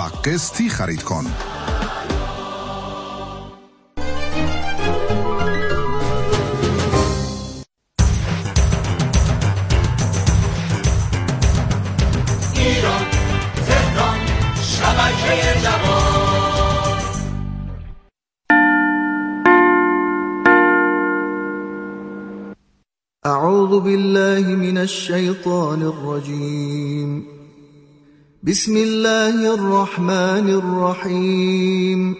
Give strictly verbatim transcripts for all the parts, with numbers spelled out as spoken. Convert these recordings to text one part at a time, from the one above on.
قسطی خرید کن. ایران تهران شبکه جوان. اعوذ بالله من الشیطان الرجیم. بسم الله الرحمن الرحیم.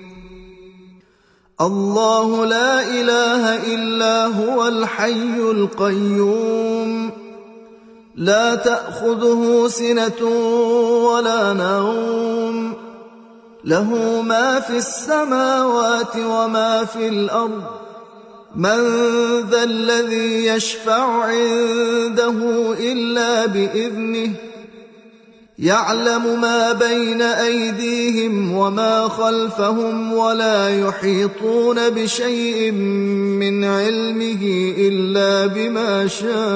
الله لا اله الا هو الحي القيوم لا تأخذه سنة ولا نوم له ما في السماوات وما في الأرض من ذا الذي يشفع عنده إلا بإذنه يعلم ما بين أيديهم وما خلفهم ولا يحيطون بشيء من علمه إلا بما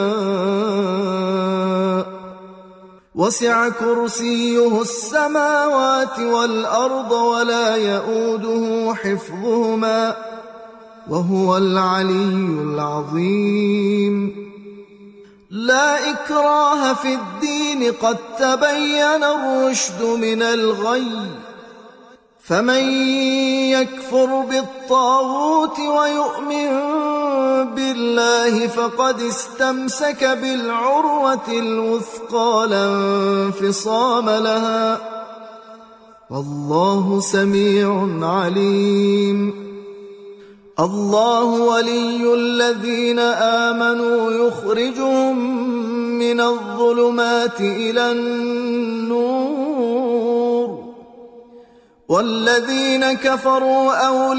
شاء وسع كرسيه السماوات والأرض ولا يؤوده حفظهما وهو العلي العظيم. لا إكراه في الدين قد تبين الرشد من الغي فمن يكفر بالطاغوت ويؤمن بالله فقد استمسك بالعروة الوثقى لا انفصام لها والله سميع عليم. الله ولي الذين آمنوا يخرجهم من الظلمات إلى النور والذين كفروا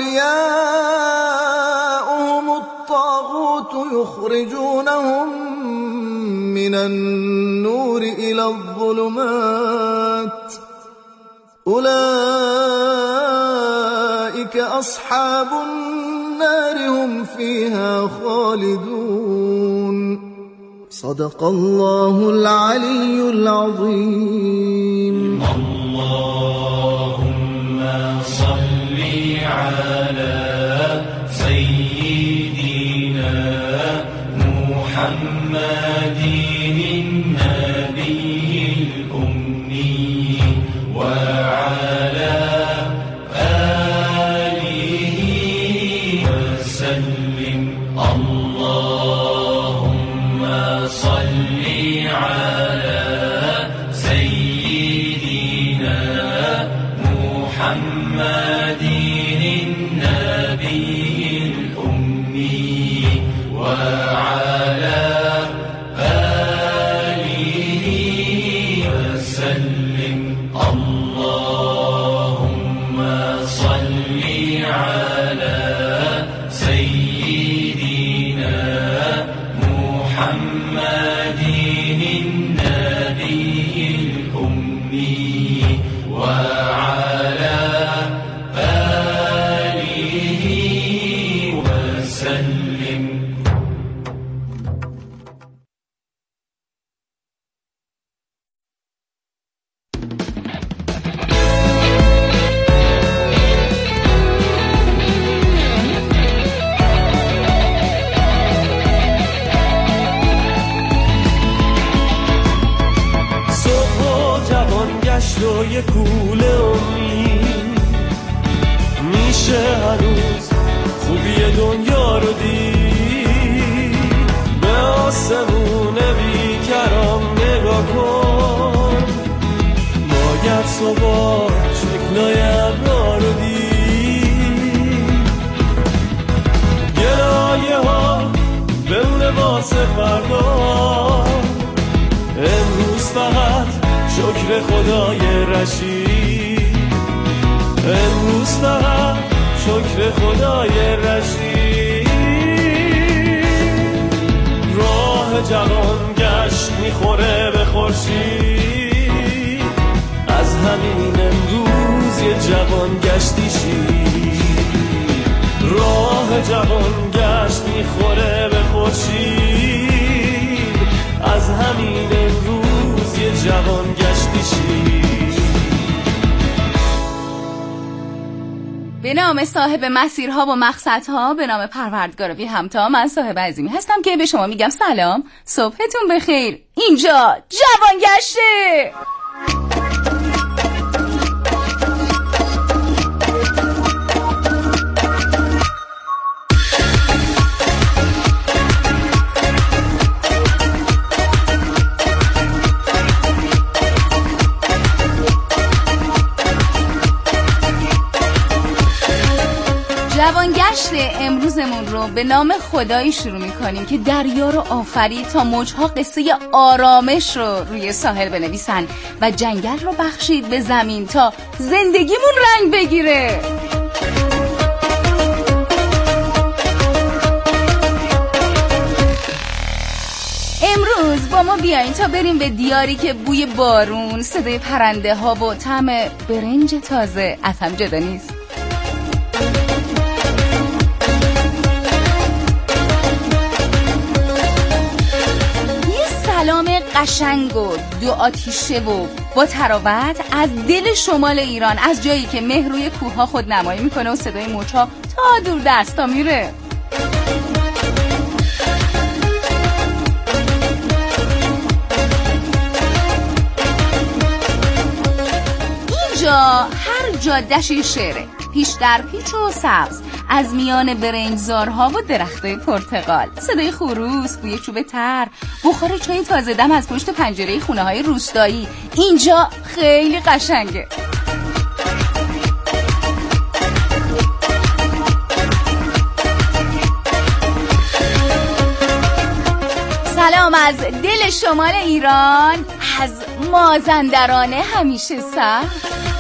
أولياؤهم الطاغوت يخرجونهم من النور إلى الظلمات أولئك أصحاب النار هم فيها خالدون. صدق الله العلي العظيم. اللهم صل على سيدنا محمد النبي الأمي وعلى آله وسلم. اللهم صل على سيدنا محمد النبي الأمي وعلى آله وسلم. اللهم صل على سيدنا محمد النبي الأمي وعلى آله وسلم. و یه کوله امید میشه هنوز خوبی دنیا رو دید. به آسمون بیکرام نگاه کن باید صبح شکلای ابرا رو دید. گلایه ها بمونه واسه فردا امروز فقط شکر خدای رشید. امروز فقط شکر خدای رشید. راه جوان گشت میخوره به خورشید از همین امروز یه جوان گشتی شید. راه جوان گشت میخوره به خورشید از همین امروز یه جوان گشتی شید. به نام صاحب مسیرها و مقصدها، به نام پروردگار بی همتا، من صاحب عظیمی هستم که به شما میگم سلام، صبحتون بخیر. اینجا جوانگشته. جوانگشت امروزمون رو به نام خدایی شروع میکنیم که دریا رو آفرید تا موجها قصه آرامش رو روی ساحل بنویسن و جنگل رو بخشید به زمین تا زندگیمون رنگ بگیره. امروز با ما بیاین تا بریم به دیاری که بوی بارون، صدای پرنده ها و طعم برنج تازه از هم جدا نیست. سلام قشنگ و دو آتیشه و با تراوت از دل شمال ایران، از جایی که مه روی کوه‌ها خود نمایی میکنه و صدای موج‌ها تا دور دستا میره. اینجا هر جاده‌شی شعره، پیش در پیچ و سبز، از میان برنجزارها و درختای پرتقال، صدای خروس، بوی چوب تر، بخار چای تازه دم از پشت پنجره خونه‌های روستایی. اینجا خیلی قشنگه. سلام از دل شمال ایران، از مازندران همیشه سبز.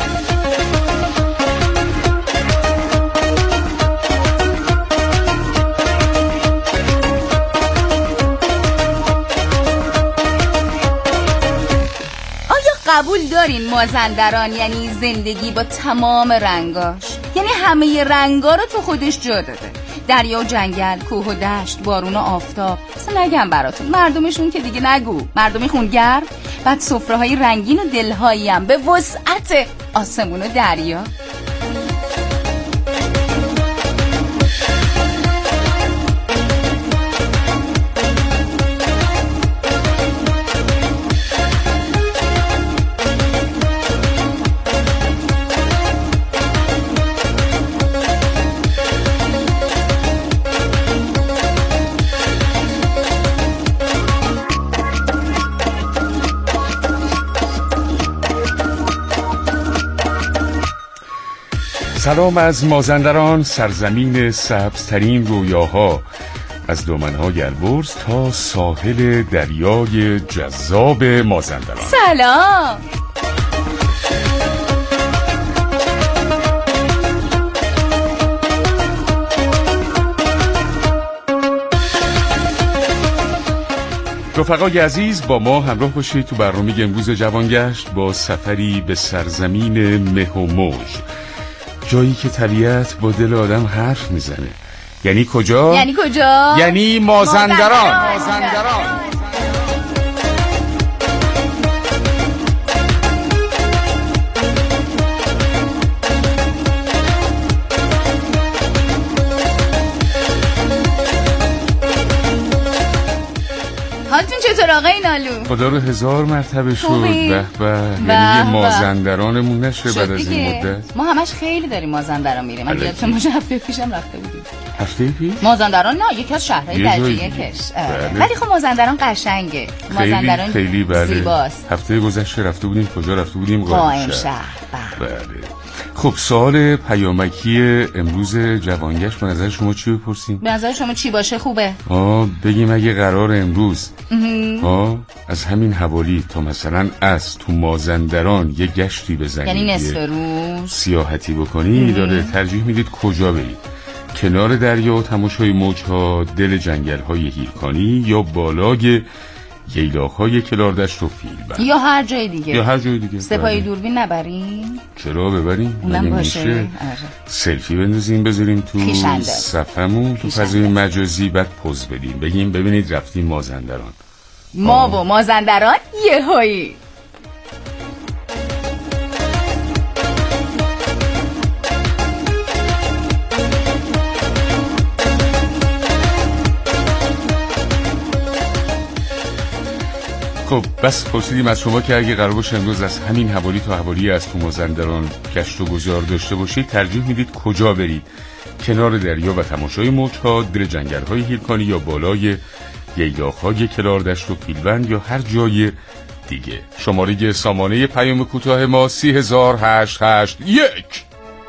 قبول دارین مازندران یعنی زندگی با تمام رنگاش، یعنی همه رنگا رو تو خودش جا داده، دریا و جنگل، کوه و دشت، بارون و آفتاب. اصلا نگم براتون مردمشون که دیگه نگو، مردمی خونگرم، بعد سفره‌های رنگین و دلهایی هم به وسعت آسمون و دریا. سلام از مازندران، سرزمین سبزترین رویاها، از دامنهای البرز تا ساحل دریای جذاب مازندران. سلام. رفقای عزیز، با ما همراه باشید تو برنامه امروز جوانگشت با سفری به سرزمین مه و موج، جایی که طبیعت با دل آدم حرف میزنه. یعنی کجا؟ یعنی کجا؟ یعنی مازندران. مازندران. حالتون چطور آقای نالو؟ خدا رو هزار مرتبه شد. به به. یعنی یه مازندرانمون نشه بعد از این مدت. ما همش خیلی داریم مازندران میریم. من یادتون باشه هفته پیشم رفته بودیم. هفته پیش؟ مازندران نه، یکی از شهرهای درجه یکش. ولی خب مازندران قشنگه. مازندران خیلی بله. زیباست. هفته گذشته رفته بودیم کجا رفته بودیم؟ قائم شهر. بله. خب سوال پیامکی امروز جوانگشت به نظر شما چی بپرسیم؟ به نظر شما چی باشه خوبه؟ آه بگیم اگه قرار امروز آه از همین حوالی تا مثلا از تو مازندران یه گشتی بزنید، یعنی نصف روز سیاحتی بکنید، داره ترجیح میدید کجا برید؟ کنار دریا و تماشای موجها، دل جنگل‌های هیرکانی، یا بالای ییلاق‌های کلاردشت و فیلبند، یا هر جای دیگه؟ یا هر جای دیگه. سپاهی دوربین نبریم؟ چرا ببریم؟ اونم باشه. سلفی بندازیم بذاریم تو صفحمون تو فضای مجازی، بعد پوز بدیم بگیم ببینید رفتیم مازندران. ما آه. و مازندران یهویی. خب بس پرسیدیم از شما که اگه قرار باشه امروز از همین حوالی تا حوالی از تو مازندران گشت و گذار داشته باشید ترجیح میدید کجا برید؟ کنار دریا و تماشای موج‌ها، دل جنگل‌های هیرکانی یا بالای ییلاق‌های کلاردشت و پیلوند یا هر جای دیگه؟ شماره سامانه پیام کوتاه ما سی هزار هشتصد و هشتاد و یک.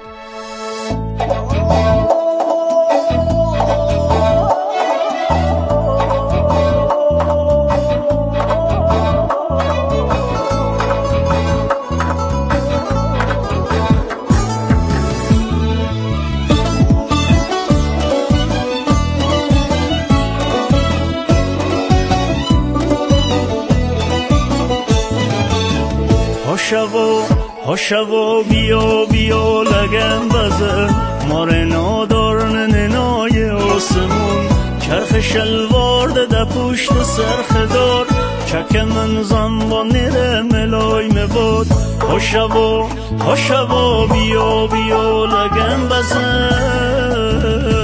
هاشوا هاشوا بیا بیا لگن بزن مار نادار ننای آسمون چرخ شلوار ده پشت سرخ دار چک من زنبان نره ملای مباد هاشوا هاشوا بیا بیا لگن بزن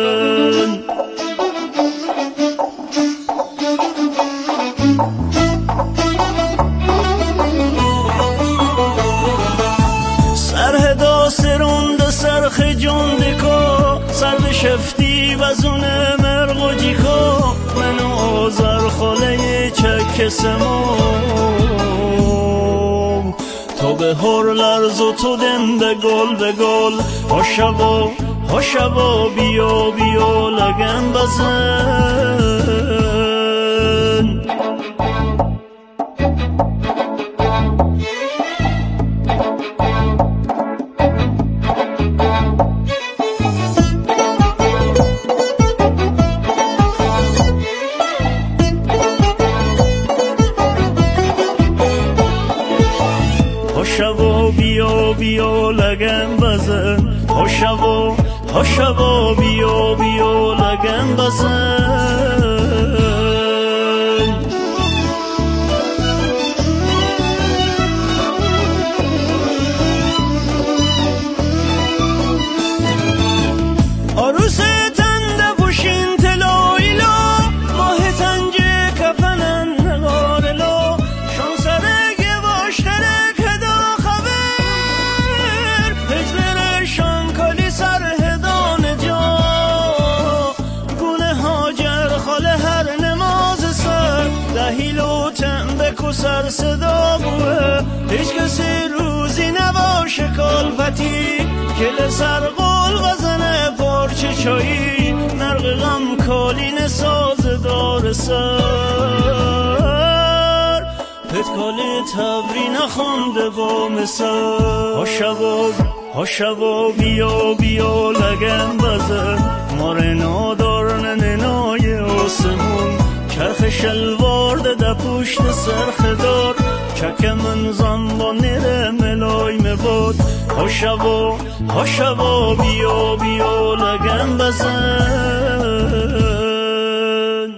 سرخ جندکا سرد شفتی و زونه مرغوجیکا منو آزر خاله چک سمام تو به هر لرز و تو دم به گل به گل هاشوا هاشوا بیا بیا لگن بزن هاشوا بیا بیا لگن بزن هاشوا هاشوا بیا بیا لگن بزن عروس تنده پوشین تلایلا ماه تنجه کفنن نگارلا شان سرگ واشتره سر صدا بوه هیچ کسی روزی نباشه کالفتی کل سر قول وزنه پارچه چایی نرق غم کالین ساز دار سر پتکالی تبری نخونده با مثل هاشوا هاشوا بیا بیا لگن بزن مار نادار ننای آسمون چرخ شلوار ده پشت سرخ دار چک من زنبان نره ملای مباد هاشوا هاشوا بیا بیا لگن بزن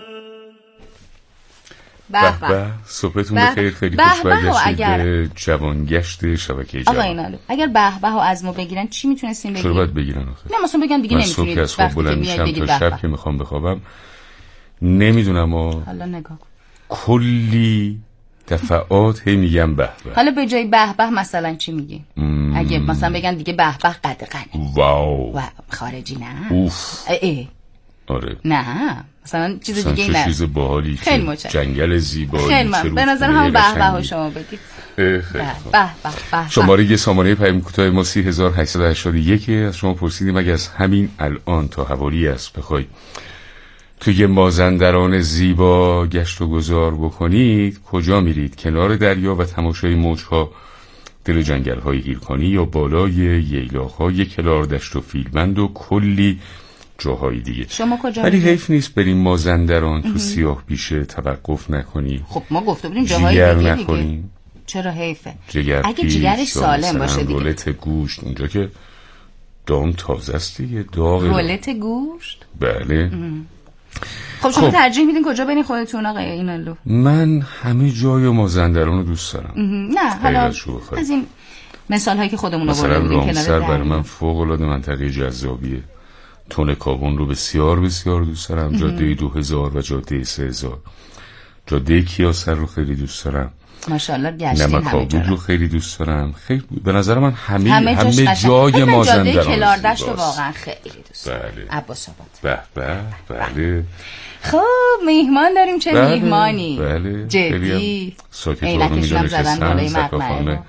به به صبحتون بخیر خیلی خوش برگشتید به جوانگشت شبکه جوان. آقا اینالو اگر به به و از ما بگیرن چی میتونستیم بگیم؟ چرا باید بگیرن آخه؟ نه مثلا بگن دیگه نمیتونید. من صبح از خواب بلند میشم تا شب که میخوام بخوابم نمیدونم و حالا نگاه کلی دفعات هی میگم به به. حالا به جای به به مثلا چی میگی؟ ام... اگه مثلا بگن دیگه به به قدغنه واو واو خارجی نه اوف ای, ای. آره نه مثلا چیز دیگه نه چیز باحالی که جنگل زیبایی خیلی من به نظر هم به به ها شما بگید به به به شماره سامانه پیام کوتاه ما سی هزار هشتصد و هشتاد و یک از شما پرسیدیم اگه از همین الان تا حوالی است بخوای توی مازندران زیبا گشت و گذار بکنید کجا میرید؟ کنار دریا و تماشای موجها، دل جنگل‌های هیرکانی یا بالای ییلاق‌های کلاردشت و فیلبند و کلی جاهای دیگه. شما کجا ولی حیف نیست بریم مازندران تو سیاه بیشه توقف نکنی. خب ما گفته بودیم جاهای دیگه نکنی. چرا حیفه؟ جگر اگه جگرش سالم باشه دیگه. رولت گوشت اونجا که دام تازه است دیگه داغه. رولت گوشت؟ بله. ام. خب شما خب. ترجیح میدین کجا برین خودتون آقای اینالو؟ من همه جای مازندران رو دوست دارم. نه حالا از این مثال هایی که خودمون آورده بودیم کنار رامسر برای من فوق العاده منطقه جذابیه. تون کابون رو بسیار بسیار دوست دارم. جاده دو هزار و جاده سه هزار جاده کیاسر رو خیلی دوست دارم. ماشاءالله گشتین همه نمک جا رو خیلی دوست دارم. خیلی به نظر من همه همه, همه جای مازندران جاده کلاردشت رو واقعا خیلی دوست دارم. بله. عباس آباد. به به بله. خب میهمان داریم. چه بله. میهمانی؟ بله. جدی. ساکت عینکشون هم زدن بالای مقنعه.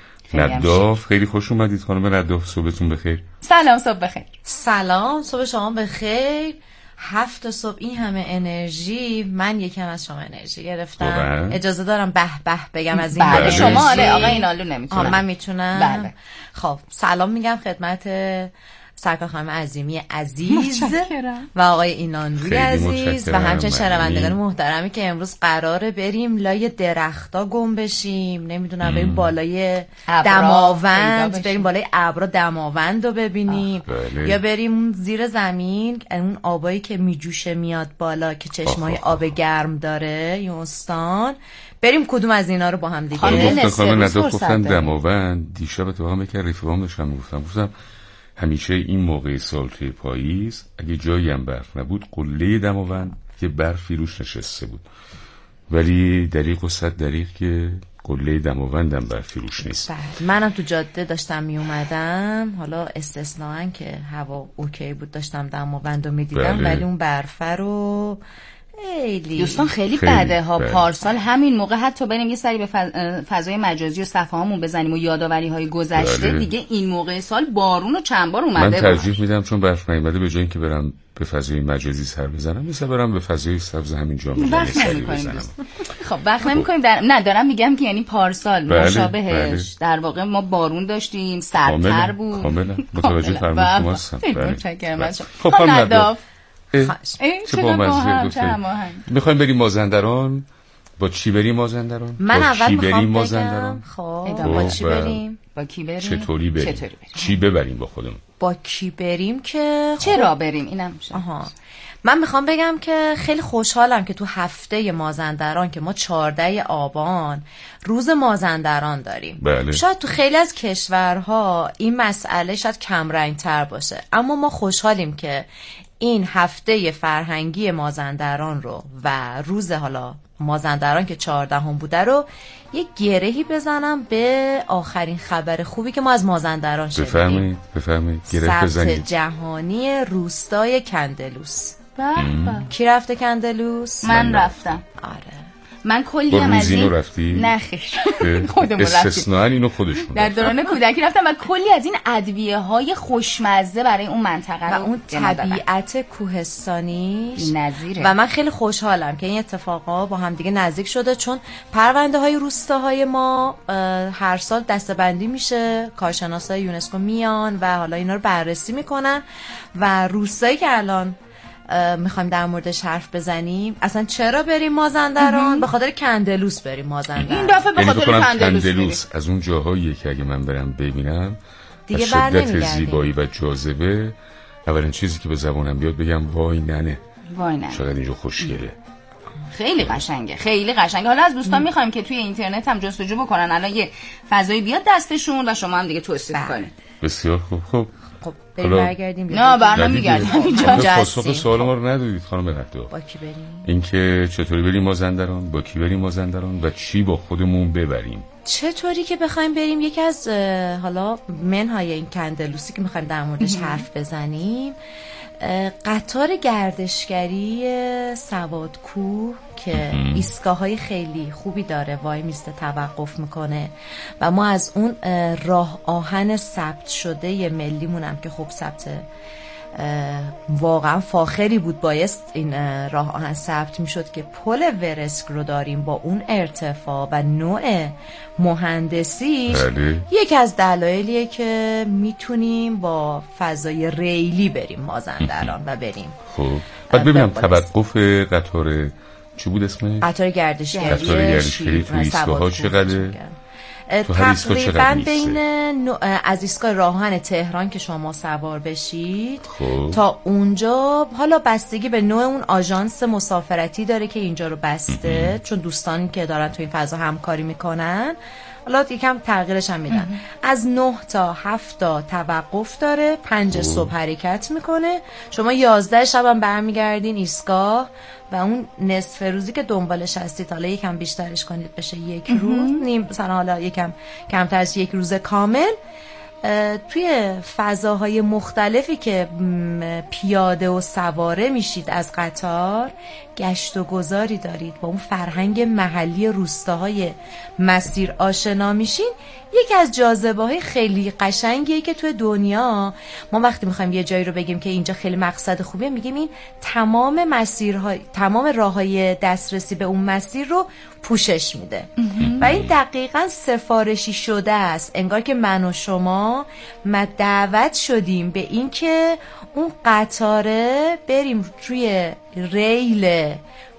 نداف خیلی خوش اومدید خانم نداف. صبحتون بخیر. سلام صبح بخیر. سلام صبح شما بخیر. هفت صبح این همه انرژی، من یکم از شما انرژی گرفتم. بابا. اجازه دارم به به بگم از این بله شما انرژی. آره آقا اینالو نمیتونم. من میتونم. بله. خب سلام میگم خدمت سرکار خانم عظیمی عزیز و آقای اینانلوی عزیز و همچنین شنوندگان محترمی که امروز قراره بریم لای درختا گم بشیم، نمیدونم بریم بالای دماوند، بریم بالای ابرا دماوند رو ببینیم بله. یا بریم زیر زمین اون آبایی که میجوشه میاد بالا که چشمای آب گرم داره یا استان، بریم کدوم از اینا رو با هم دیگه. خانم خانم نداف گفتن دماوند. دیشب تو هم که رفیقام داشتم میگفتم گفتم همیشه این موقع سال توی پاییز اگه جایی هم برف نبود قله دماوند که برفی روش نشسته بود، ولی دریغ و صد دریغ که قله دماوند هم برفی روش نیست. بله. منم تو جاده داشتم می اومدم، حالا استثناً که هوا اوکی بود داشتم دماوند رو می دیدم، بله. ولی اون برفه رو خیلی دوستان خیلی, خیلی بده ها. بله. پارسال همین موقع حتی بریم یه سری به فضای مجازی و صفحه هامون بزنیم و یادآوری های گذشته. بله. دیگه این موقع سال بارون و چند بار اومده. من ترجیح میدم چون برف نیومده به جای اینکه برم به فضای مجازی سر بزنم مثلا برم به فضای سبز همین جا وقت نمی‌کنیم. خب وقت نمی‌کنیم در... نه دارم میگم که یعنی پارسال بله. مشابهش بله. در واقع ما بارون داشتیم، سردتر بود. کاملا متوجه فرمایش شما هستم. متشکرم. خب نداف چه با مزه گفتید میخوایم بریم مازندران. با چی بریم مازندران؟ من با اول چی میخوام بریم بگم مازندران؟ خب با چی بریم؟ با کی بریم؟ چطوری بریم؟ چطوری بریم؟ چی ببریم با خودمون؟ با کی بریم که چرا بریم اینم شد. آها. من میخوام بگم که خیلی خوشحالم که تو هفته مازندران که ما چهاردهم آبان روز مازندران داریم. بله. شاید تو خیلی از کشورها این مسئله شاید کمرنگ تر باشه، اما ما خوشحالیم که این هفته فرهنگی مازندران رو و روز حالا مازندران که چهاردهم بوده رو یک گرهی بزنم به آخرین خبر خوبی که ما از مازندران شنیدیم. بفرمایید بفرمایید گره بزنید. ثبت جهانی روستای کندلوس. بابا کی رفته کندلوس؟ من, من رفتم. آره من کلی هم از این رفتی؟ نه خیر خودمون رفتیم. استثناء اینو خودشون در دوران کودکی رفتم و کلی از این ادویه های خوشمزه برای اون منطقه و اون طبیعت کوهستانیش نظیره. و من خیلی خوشحالم که این اتفاقا با هم دیگه نزدیک شده، چون پرونده های روستاهای ما هر سال دسته‌بندی میشه، کارشناسای یونسکو میان و حالا اینا رو بررسی میکنن و روستایی که الان میخوایم در موردش حرف بزنیم اصلا چرا بریم مازندران؟ به خاطر کندلوس بریم مازندران. این دفعه به خاطر کندلوس, کندلوس از اون جاهاییه که اگه من برم ببینم دیگه از شدت زیبایی و جاذبه اولین چیزی که به زبانم بیاد بگم وای ننه وای ننه چقدر اینجا خوشگله. خیلی قشنگه خیلی قشنگه. حالا از دوستان میخوایم که توی اینترنت هم جستجو بکنن الان یه فضایی بیاد دستشون و شما هم دیگه توصیف کنید. بسیار خوب. خب خب بریم برگردیم. نه برنمیگردیم اینجا. پاسخ سوال ما رو ندادید خانم نداف. با کی بریم؟ اینکه چطوری بریم مازندران، با کی بریم مازندران و چی با خودمون ببریم. چطوری که بخوایم بریم یکی از حالا منهای این کندلوسی که میخوایم در موردش حرف بزنیم قطار گردشگری سوادکوه که ایستگاه‌های خیلی خوبی داره، وای میسته توقف میکنه و ما از اون راه آهن ثبت شده ملیمونم که خب ثبت واقعا فاخری بود، بایست این راه آهن ثبت میشد که پل ورسک رو داریم با اون ارتفاع و نوع مهندسیش. بله. یکی از دلایلیه که میتونیم با فضای ریلی بریم مازندران و بریم. خب بعد ببینم توقف قطار چی بود اسمش؟ قطار گردشگری قطار گردشگری تو ایستگاه‌ها چقدره؟ تقریبا بین از ایستگاه راه آهن تهران که شما سوار بشید خوب. تا اونجا، حالا بستگی به نوع اون آژانس مسافرتی داره که اینجا رو بسته چون دوستانی که دارن تو این فضا همکاری میکنن حالا یکم تغییرش هم میدن. از نه تا هفت تا توقف داره، پنج صبح حرکت میکنه، شما یازده شب هم برمیگردین ایستگاه و اون نصف روزی که دنبالش هستید حالا یکم بیشترش کنید بشه یک روز، نیم مثلا حالا یکم کمتر از یک روز کامل توی فضاهای مختلفی که پیاده و سواره میشید از قطار گشت و گذاری دارید، با اون فرهنگ محلی روستاهای مسیر آشنا میشین. یکی از جاذبه‌های خیلی قشنگیه که توی دنیا ما وقتی میخوایم یه جایی رو بگیم که اینجا خیلی مقصد خوبیه، میگیم این تمام مسیرهای تمام راههای دسترسی به اون مسیر رو پوشش میده و این دقیقاً سفارشی شده است. انگار که من و شما ما دعوت شدیم به این که اون قطاره بریم روی ریل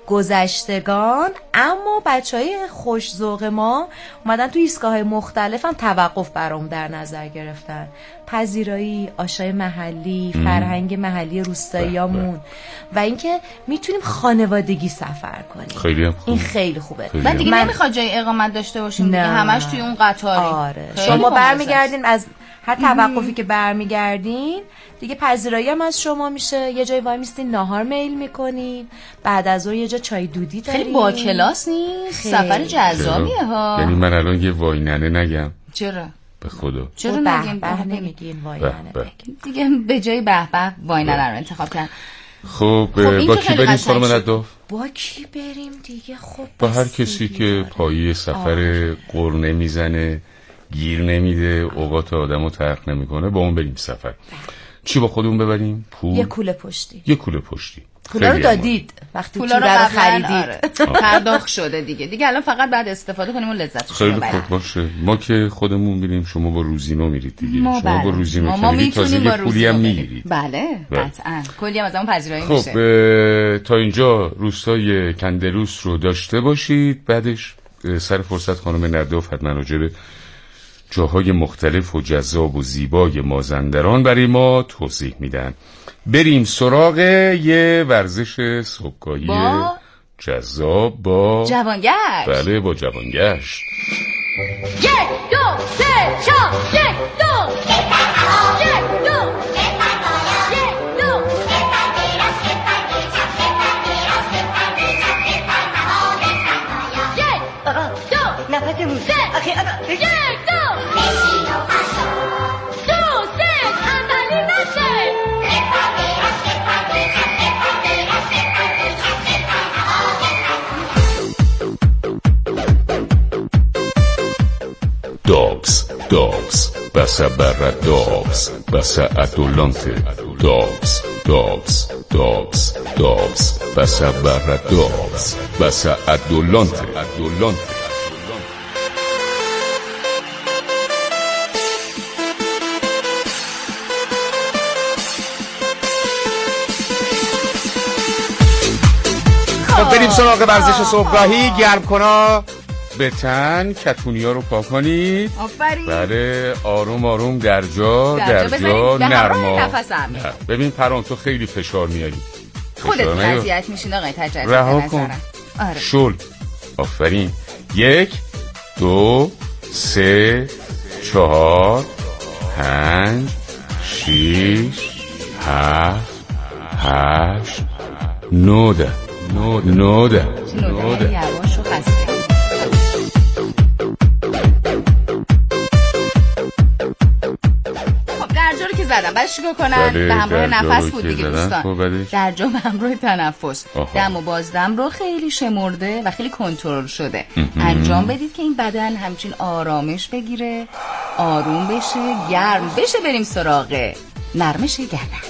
گذشتگان، اما بچهای خوش ذوق ما اومدن تو ایستگاه‌های مختلف هم توقف برام در نظر گرفتن. پذیرایی، آشای محلی، فرهنگ محلی روستاییامون و اینکه میتونیم خانوادگی سفر کنیم. خیلی خوب. این خیلی خوبه. بعد دیگه من... نمیخواد جای اقامت داشته باشیم دیگه، همش توی اون قطاری. آره. شما برمیگردین از هر توقفی که برمیگردین دیگه پذیرایی هم از شما میشه، یه جای وای میستین ناهار میل میکنین، بعد از اون یه جا چای دودی دارین. خیلی با کلاس نیست؟ سفر جذابیه ها. یعنی من الان یه وای ننه نگم؟ چرا؟ به خدا چرا نگیم به نمیگین وای ننه دیگه، به جای به به وای ننه رو انتخاب کردن. خب با کی بریم خانم نداف؟ با کی بریم دیگه؟ خب با هر کسی که پایی سفر قرنه میزنه، گیر نمیده، اوقات آدمو تلخ نمیکنه، با اون بریم سفر. چی با خودمون ببریم؟ پول؟ یه کوله پشتی. یه کوله پشتی. پولا رو دادید وقتی پولا رو خریدید. آره. پرداخت شده دیگه. دیگه الان فقط بعد استفاده کنیم و لذتش رو ببریم. خیلی خوب باشه. ما که خودمون میریم، شما با روزینو میرید دیگه. ما شما بله. با روزینو ما میرید، تازه یه پولی هم میگیرید. بله قطعاً. کلی هم از اون پذیرایی خب میشه. خب تا اینجا روستای کندلوس رو داشته باشید. بعدش سر فرصت خانم نداف حتما راجع به جاهای مختلف و جذاب و زیبای مازندران برای ما توضیح میدن. بریم سراغ یه ورزش صبحگاهی با جذاب با جوانگشت. بله با جوانگشت. یک دو سه چهار یک دو یک دو نفس موسیقی آخه آقا یک دو دو سه اندالی نشه Dogs, dogs, vas a barra dogs, vas a adolante, dogs, dogs, dogs, dogs, vas a barra dogs, vas a adolante, adolante. خب بریم سراغ ورزش صبحگاهی. گرم کنا به تن، کتونی ها رو پاک کنید. آفرین. بله آروم آروم در جا در در جا جا نرما. نفس عمیق. ببین پرام تو خیلی فشار میاری، خودت اذیت میشین آقای تجربه. رها کن. آره. شل. آفرین. یک دو سه چهار پنج شیش هفت هشت نوده نوده نوده نوده یواش و خسته. که زدم بعد شروع کنن به همراه نفس بود دیگه دوستان. در جا به همراه تنفس. دم و بازدم رو خیلی شمرده و خیلی کنترل شده انجام بدید که این بدن همچین آرامش بگیره، آروم بشه، گرم بشه. بریم سراغ نرمش گردن.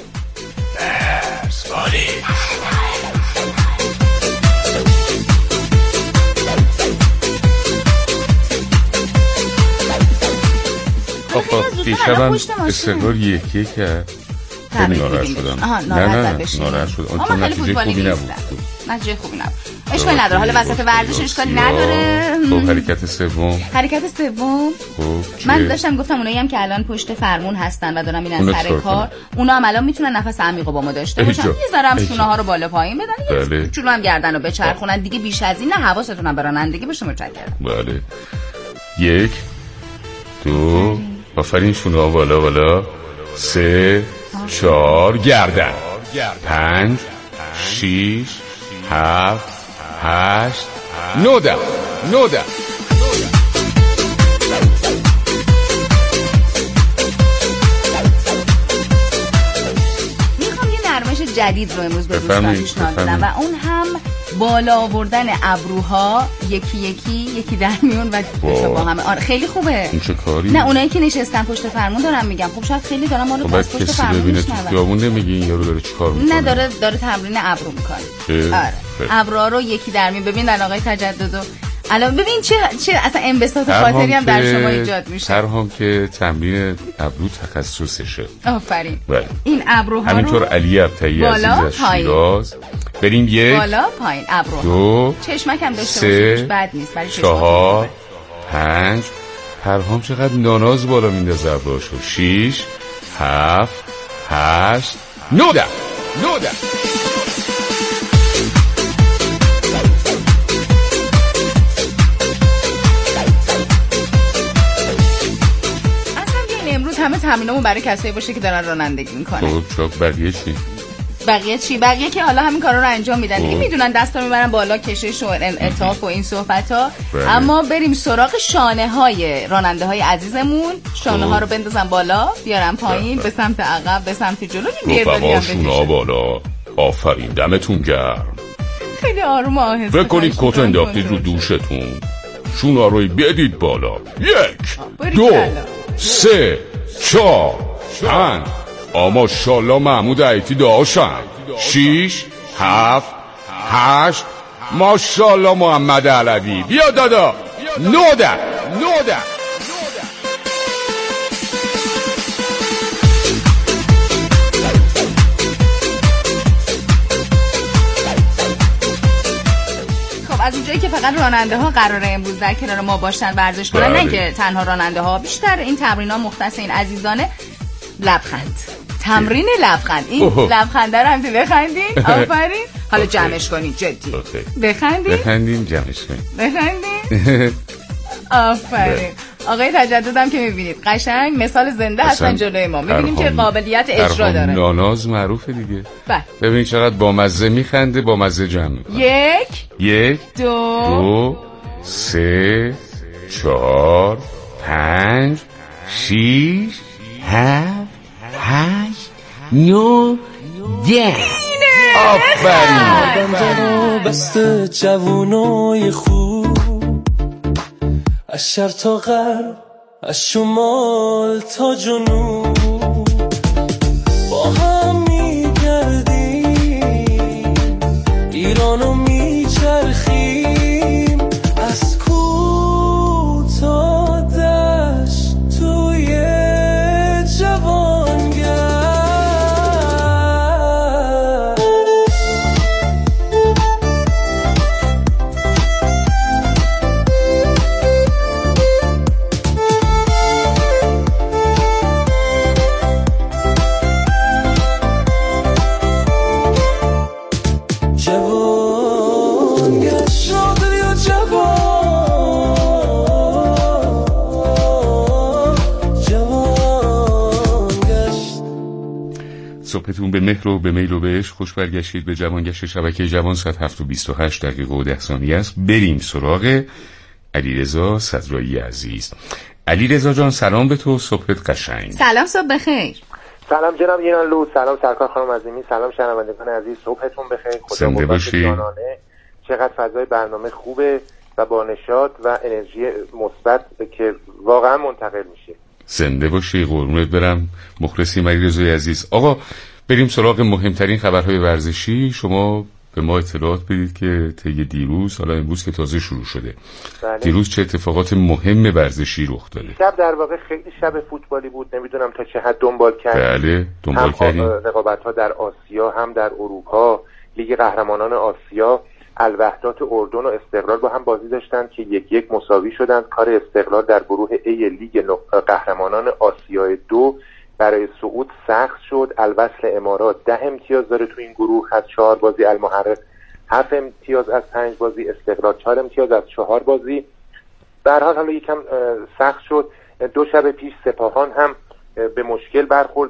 آخه دیشبم استقلال یکی کرد خیلی ناراحت شدم. نه نه ناراحت شدم چون نتیجه خوبی نبود. نتیجه خوبی نبود. اشکالی نداره. حالا وسط ورزش اشکالی نداره. خب حرکت سوم حرکت سوم خب من داشتم گفتم اونایی هم که الان پشت فرمون هستن و دارن میرن سر کار، اونا هم الان میتونن نفس عمیقو با ما داشته باشن. یه ذره هم شونه ها رو بالا پایین بدن، چون هم گردن رو بچرخونن دیگه. بیش از این نه. حواستون هم به رانندگی باشه. متشکرم. بله یک دو آفرین، شونه بالا بالا، سه چهار گردن، پنج شیش هفت هشت نوده نوده. میخوام یه نرمش جدید رو امروز به دوستان پیشنهاد بدم و اون هم بالا آوردن ابروها یکی یکی یکی در میون و با هم. آره خیلی خوبه. این چه کاری؟ نه اونایی که نشستن پشت فرمون دارم میگم. خب شاید خیلی دارم ما رو پشت پشت فرمون ببینه تو خیابون نمیگه این یارو داره چیکار میکنه. نه داره داره تمرین ابرو میکنه. آره ابروها رو یکی در میون. ببین در آقای تجددو الان ببین چه چه اصلا انبساط خاطری هم در شما ایجاد میشه. هر هم که تمرین ابرو تخصصشه. آفرین. بله. این ابروها همینطور علی ابطحی عزیز از شیراز. بریم یک بالا پایین ابروها. دو چشمک هم داشته باشید بد نیست برای چهار پنج پرهام چقدر ناناز بالا میندازه ابروهاشو. شش هفت هشت نوده نوده. همه تمرینامون برای کسایی باشه که دارن رانندگی میکنن. خب چاک بقیه چی؟ بقیه چی؟ بقیه که حالا همین کارا رو انجام میدن دیگه، میدونن دستا میبرن بالا، کشش و انعطاف و این صحبت ها. اما بریم سراغ شانه های راننده های عزیزمون. شانه ها رو بندازن بالا بیارن پایین، به سمت عقب به سمت جلو. این گردانی هم بکشن بالا. آفرین دمتون گرم. خیلی آروم و آهسته. بکنید کت انداختید رو دوشتون، شونا رو بدید بالا. یک دو سه چهار پنج اما شالله محمود عیتی داشتن. شیش هفت هشت ماشالله محمد علوی. بیا دادا نوده نوده. از اونجایی که فقط راننده ها قراره امروز در کنار ما باشن ورزش کنن، نه که تنها راننده ها، بیشتر این تمرین ها مختص این عزیزانه. لبخند، تمرین لبخند. این لبخنده رو هم بخندین. آفرین. حالا جمعش کنین جدی. بخندین بخندین جمعش کنین بخندین. آفرین. آقای تجددم که میبینید قشنگ مثال زنده هستن جلوی ما. میبینیم که قابلیت اجرا داره. ناناز معروفه دیگه. بله. ببینید چقدر با مزه میخنده، با مزه جمع میکنه. یک یک دو دو سه چهار پنج شیش هفت هشت نو ده. آفرین. بسته جوونای خوب از شرق تا غرب، از شمال تا جنوب، با هم میگردیم ایرانو میچرخیم، از کوه تا دشت توی جوانگرد. صبحتون به مهر و به میل و به عشق خوش برگشتید به جوانگشت شبکه جوان. ساعت هفت و بیست و هشت دقیقه و ده ثانیه است. بریم سراغ علیرضا صدرایی عزیز. علیرضا جان سلام به تو، صبحت قشنگ. سلام، صبح بخیر. سلام جناب ایران لو، سلام سرکار خانم عزیزی، سلام شنوندگان عزیز، صبحتون بخیر. خدا قوت جانانه. چقدر فضای برنامه خوبه و با نشاط و انرژی مثبت که واقعا منتقل میشه. زنده باشی، قربونت برم. مخلصیم علیرضای عزیز. آقا بریم سراغ مهمترین خبرهای ورزشی. شما به ما اطلاعات بدید که طی دیروز، حالا امروز که تازه شروع شده، بله. دیروز چه اتفاقات مهم ورزشی رخ داده؟ شب در واقع خیلی شب فوتبالی بود، نمیدونم تا چه حد دنبال کردید. بله دنبال کردیم. رقابت‌ها در آسیا هم در اروپا، لیگ قهرمانان آسیا، الوحدات اردن و استقلال با هم بازی داشتن که یک یک مساوی شدند. کار استقلال در گروه ای لیگ قهرمانان آسیا دو برای صعود سخت شد. الوصل امارات ده امتیاز داره تو این گروه از چهار بازی، المحرق هفت امتیاز از پنج بازی، استقلال چهار امتیاز از چهار بازی. به هر حال حالا یکم سخت شد. دو شب پیش سپاهان هم به مشکل برخورد